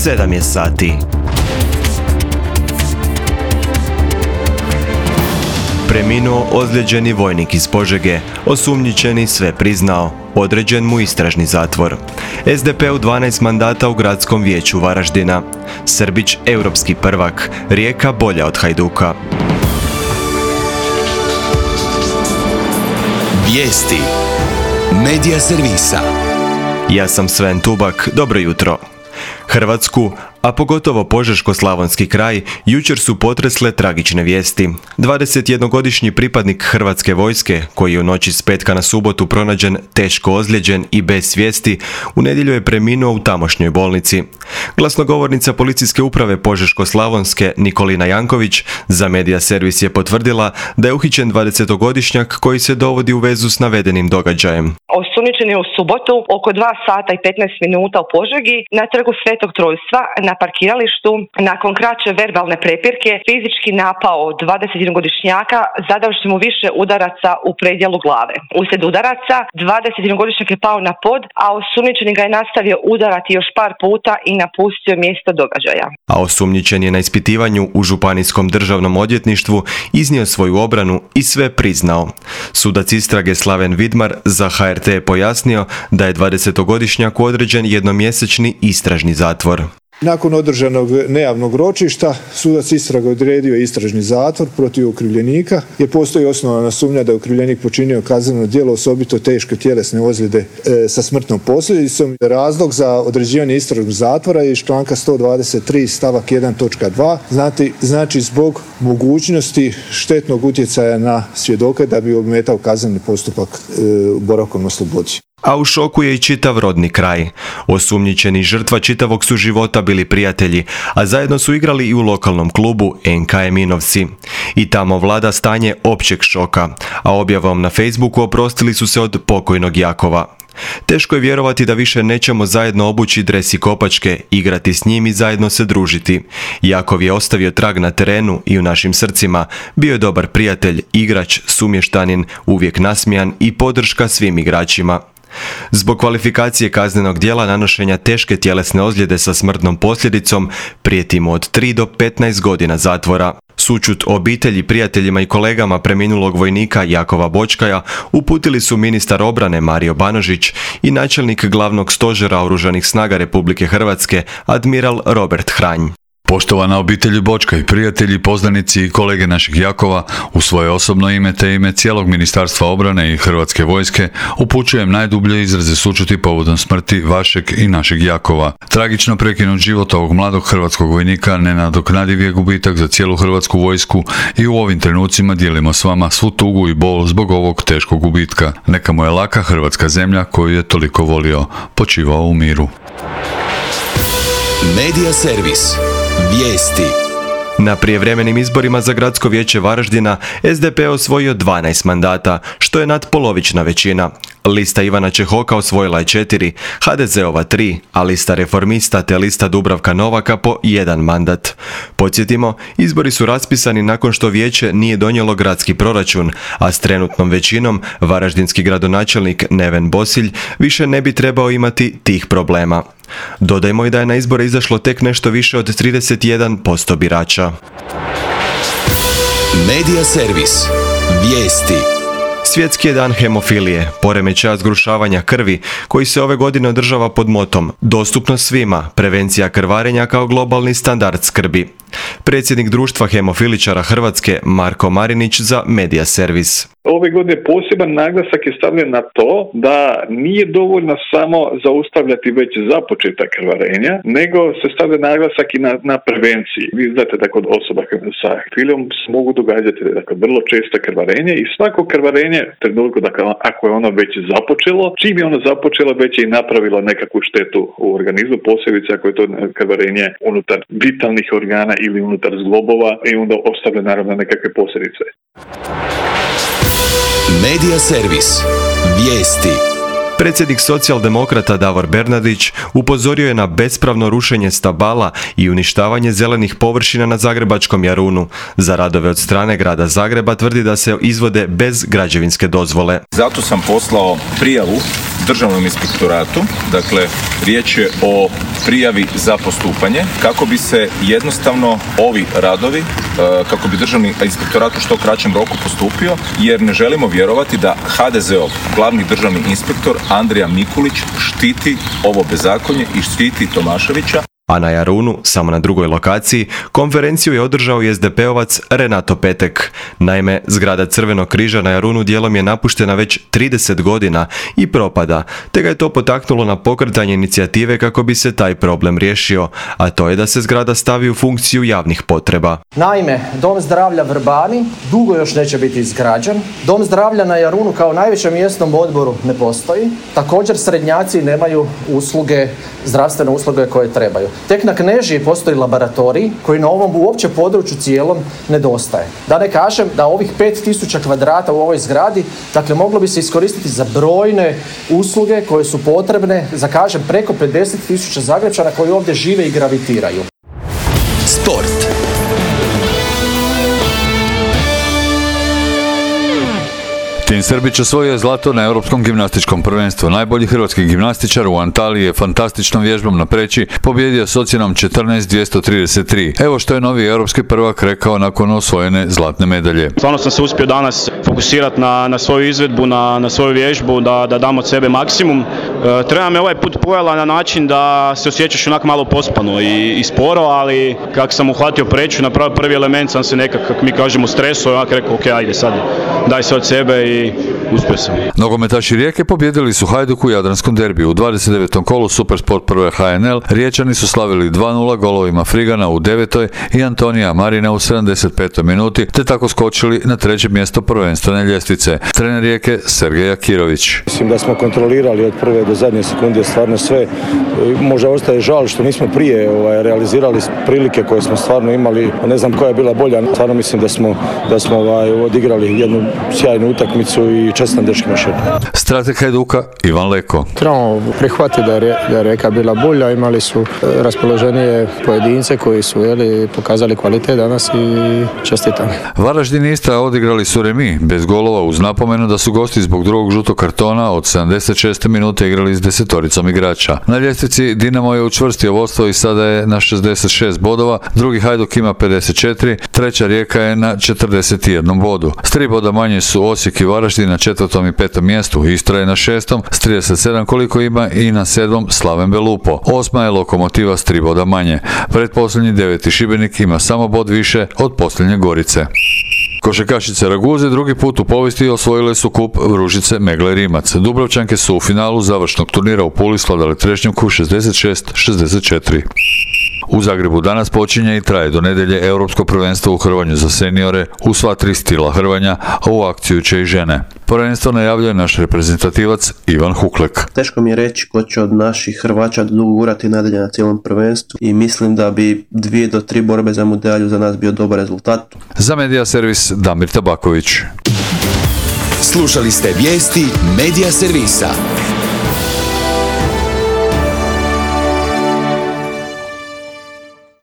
7 je sati. Preminuo ozlijeđeni vojnik iz Požege, osumnjičeni sve priznao, određen mu istražni zatvor. SDP-u 12 mandata u gradskom vijeću Varaždina. Srbić europski prvak, Rijeka bolja od Hajduka. Vijesti Medija servisa. Ja sam Sven Tubak, dobro jutro. Hrvatsku, a pogotovo Požeško-slavonski kraj, jučer su potresle tragične vijesti. 21-godišnji pripadnik Hrvatske vojske, koji je u noći s petka na subotu pronađen teško ozlijeđen i bez svijesti, u nedjelju je preminuo u tamošnjoj bolnici. Glasnogovornica policijske uprave Požeško-slavonske Nikolina Janković za Medija servis je potvrdila da je uhićen 20-godišnjak koji se dovodi u vezu s navedenim događajem. Osumnjičen je u subotu oko 2 sata i 15 minuta u Požegi na trgu Svetog Trojstva na parkiralištu. Nakon kraće verbalne prepirke fizički napao 21-godišnjaka zadavši mu više udaraca u predjelu glave. Uslijed udaraca 21-godišnjak je pao na pod, a osumnjičeni ga je nastavio udarati još par puta i napustio mjesto događaja. A osumnjičen je na ispitivanju u Županijskom državnom odvjetništvu iznio svoju obranu i sve priznao. Sudac istrage Slaven Vidmar za HRT je pojasnio da je 20-godišnjaku određen jednomjesečni istražni zatvor. Nakon održanog nejavnog ročišta, sudac istrage odredio istražni zatvor protiv okrivljenika jer postoji osnovana sumnja da je okrivljenik počinio kazneno djelo osobito teške tjelesne ozljede sa smrtnom posljedicom. Razlog za određivanje istražnog zatvora je iz članka 123 stavak 1 točka 2, znači zbog mogućnosti štetnog utjecaja na svjedoke da bi ometao kazneni postupak boravkom na slobodi. A u šoku je i čitav rodni kraj. Osumnjičeni žrtva čitavog su života bili prijatelji, a zajedno su igrali i u lokalnom klubu NK Eminovci. I tamo vlada stanje općeg šoka, a objavom na Facebooku oprostili su se od pokojnog Jakova. Teško je vjerovati da više nećemo zajedno obući dres i kopačke, igrati s njim i zajedno se družiti. Jakov je ostavio trag na terenu i u našim srcima, bio je dobar prijatelj, igrač, sumještanin, uvijek nasmijan i podrška svim igračima. Zbog kvalifikacije kaznenog djela nanošenja teške tjelesne ozljede sa smrtnom posljedicom prijeti mu od 3 do 15 godina zatvora. Sućut obitelji, prijateljima i kolegama preminulog vojnika Jakova Bočkaja uputili su ministar obrane Mario Banožić i načelnik glavnog stožera Oružanih snaga Republike Hrvatske, admiral Robert Hranj. Poštovana obitelji Bočka i prijatelji, poznanici i kolege našeg Jakova, u svoje osobno ime te ime cijelog Ministarstva obrane i Hrvatske vojske upućujem najdublje izraze sućuti povodom smrti vašeg i našeg Jakova. Tragično prekinut život ovog mladog hrvatskog vojnika nenadoknadiv je gubitak za cijelu Hrvatsku vojsku i u ovim trenucima dijelimo s vama svu tugu i bol zbog ovog teškog gubitka. Neka mu je laka Hrvatska zemlja koju je toliko volio. Počivao u miru. Medija servis. Vijesti. Na prijevremenim izborima za gradsko vijeće Varaždina SDP je osvojio 12 mandata, što je nadpolovična većina. Lista Ivana Čehoka osvojila je 4, HDZ-ova 3, a lista Reformista te lista Dubravka Novaka po 1 mandat. Podsjetimo, izbori su raspisani nakon što vijeće nije donijelo gradski proračun, a s trenutnom većinom varaždinski gradonačelnik Neven Bosilj više ne bi trebao imati tih problema. Dodajmo i da je na izbore izašlo tek nešto više od 31% birača. Medija servis. Vijesti. Svjetski je dan hemofilije, poremećaja zgrušavanja krvi, koji se ove godine održava pod motom Dostupno svima, prevencija krvarenja kao globalni standard skrbi. Predsjednik društva hemofiličara Hrvatske Marko Marinić za Medija servis. Ove godine poseban naglasak je stavljen na to da nije dovoljno samo zaustavljati već započeta krvarenja, nego se stavlja naglasak i na prevenciji. Vi znate da kod osoba sa hemofilijom se mogu događati vrlo često krvarenje i svako krvarenje, trenutku ako je ono već započelo, čim je ono započelo već je i napravilo nekakvu štetu u organizmu, posebice ako je to krvarenje unutar vitalnih organa ili unutar zglobova i onda ostavlja naravno nekakve posljedice. Medija servis. Vijesti. Predsjednik socijaldemokrata Davor Bernardić upozorio je na bespravno rušenje stabala i uništavanje zelenih površina na zagrebačkom Jarunu. Za radove od strane grada Zagreba tvrdi da se izvode bez građevinske dozvole. Zato sam poslao prijavu Državnom inspektoratu, dakle riječ je o prijavi za postupanje kako bi se jednostavno ovi radovi, kako bi Državni inspektorat u što kraćem roku postupio, jer ne želimo vjerovati da HDZ-ov glavni državni inspektor Andrija Mikulić štiti ovo bezakonje i štiti Tomaševića. A na Jarunu, samo na drugoj lokaciji, konferenciju je održao i SDP-ovac Renato Petek. Naime, zgrada Crvenog križa na Jarunu dijelom je napuštena već 30 godina i propada, te ga je to potaknulo na pokretanje inicijative kako bi se taj problem riješio, a to je da se zgrada stavi u funkciju javnih potreba. Naime, Dom zdravlja Vrbani dugo još neće biti izgrađen. Dom zdravlja na Jarunu kao najvećem mjesnom odboru ne postoji. Također srednjaci nemaju zdravstvene usluge koje trebaju. Tek na Knežiji postoji laboratorij koji na ovom uopće području cijelom nedostaje. Da ne kažem da ovih 5000 kvadrata u ovoj zgradi, dakle, moglo bi se iskoristiti za brojne usluge koje su potrebne za, kažem, preko 50.000 Zagrepčana koji ovdje žive i gravitiraju. Sport. Tim Srbić osvojio je zlato na Europskom gimnastičkom prvenstvu. Najbolji hrvatski gimnastičar u Antaliji je fantastičnom vježbom na preći pobjedio s ocjenom 14.233. Evo što je novi europski prvak rekao nakon osvojene zlatne medalje. Stvarno sam se uspio danas fokusirati na svoju izvedbu, na svoju vježbu, da dam od sebe maksimum. Treba me ovaj put pojela na način da se osjećaš onako malo pospano i sporo, ali kako sam uhvatio preću, napravio prvi element, sam se nekako, kako mi kažemo, streso, i ovako rekao, ok, ajde sad, daj se od sebe i uspio sam. Nogometaši Rijeke pobjedili su Hajduk u Jadranskom derbiju. U 29. kolu Supersport prve HNL Riječani su slavili 2-0 golovima Frigana u 9. i Antonija Marina u 75. minuti, te tako skočili na 3. mjesto prvenstvene ljestvice. Trener Rijeke Sergej Akirović. Mislim da smo kontrolirali od prve do zadnje sekunde stvarno sve. Možda ostaje žal što nismo prije realizirali prilike koje smo stvarno imali. Ne znam koja je bila bolja. Stvarno mislim da smo odigrali jednu sjajnu utakmicu i čestitam dečkima še. Strateg Hajduka Ivan Leko. Trebamo prihvatiti da je Rijeka bila bolja, imali su raspoloženije pojedince koji su pokazali kvalitet danas i čestitam. Varaždin i Istra odigrali su remi bez golova uz napomenu da su gosti zbog drugog žutog kartona od 76. minute igrali s 10 igrača. Na ljestvici Dinamo je učvrstio vodstvo i sada je na 66 bodova, drugi Hajduk ima 54, treća Rijeka je na 41 bodu. S 3 boda manje su Osijek i Varaždin na 4. i 5. mjestu, Istra je na 6. s 37 koliko ima i na 7. Slaven Belupo. 8. je Lokomotiva s 3 boda manje. Pretposljednji 9. Šibenik ima samo bod više od posljednje Gorice. Košarkašice Raguze drugi put u povijesti osvojile su kup Vružice Megle Rimac. Dubrovčanke su u finalu završnog turnira u Puli svladale Trešnjevku 66-64. U Zagrebu danas počinje i traje do nedjelje Europsko prvenstvo u hrvanju za seniore u sva 3 stila hrvanja, a u akciju će i žene. Prvenstvo najavljuje naš reprezentativac Ivan Huklek. Teško mi je reći ko će od naših Hrvača dogurati nadalje na cijelom prvenstvu i mislim da bi 2 do 3 borbe za medalju za nas bio dobar rezultat. Za Medija Servis Damir Tabaković. Slušali ste vijesti Medija Servisa.